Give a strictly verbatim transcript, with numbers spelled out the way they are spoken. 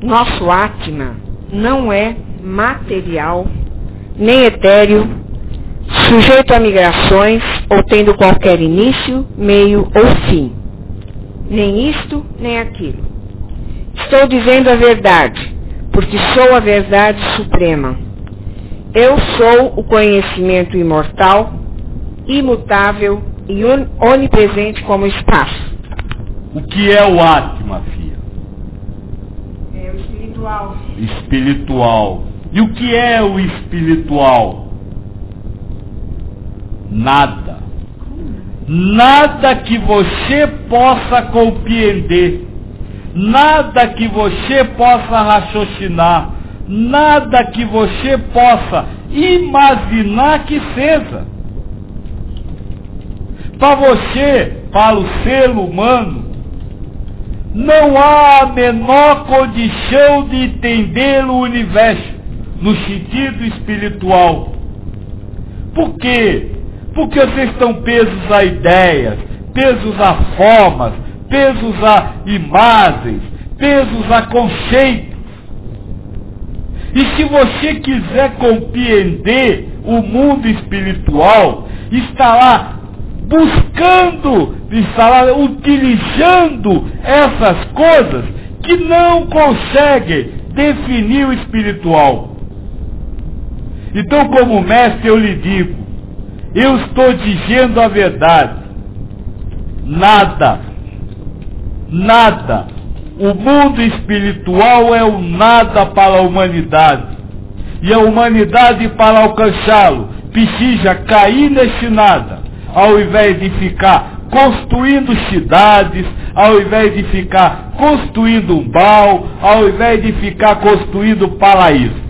Nosso Atma não é material, nem etéreo, sujeito a migrações ou tendo qualquer início, meio ou fim. Nem isto, nem aquilo. Estou dizendo a verdade, porque sou a verdade suprema. Eu sou o conhecimento imortal, imutável e onipresente como o espaço. O que é o Atma, filha? É o espiritual. Espiritual. E o que é o espiritual? Nada. Nada que você possa compreender. Nada que você possa raciocinar. Nada que você possa imaginar que seja. Para você, para o ser humano, não há a menor condição de entender o universo no sentido espiritual. Por quê? Porque vocês estão presos a ideias, presos a formas, presos a imagens, presos a conceitos. E se você quiser compreender o mundo espiritual, estará buscando, estará utilizando essas coisas que não conseguem definir o espiritual. Então, como mestre, eu lhe digo, eu estou dizendo a verdade. Nada, nada. O mundo espiritual é o nada para a humanidade. E a humanidade, para alcançá-lo, precisa cair nesse nada. Ao invés de ficar construindo cidades, ao invés de ficar construindo um umbral, ao invés de ficar construindo paraíso.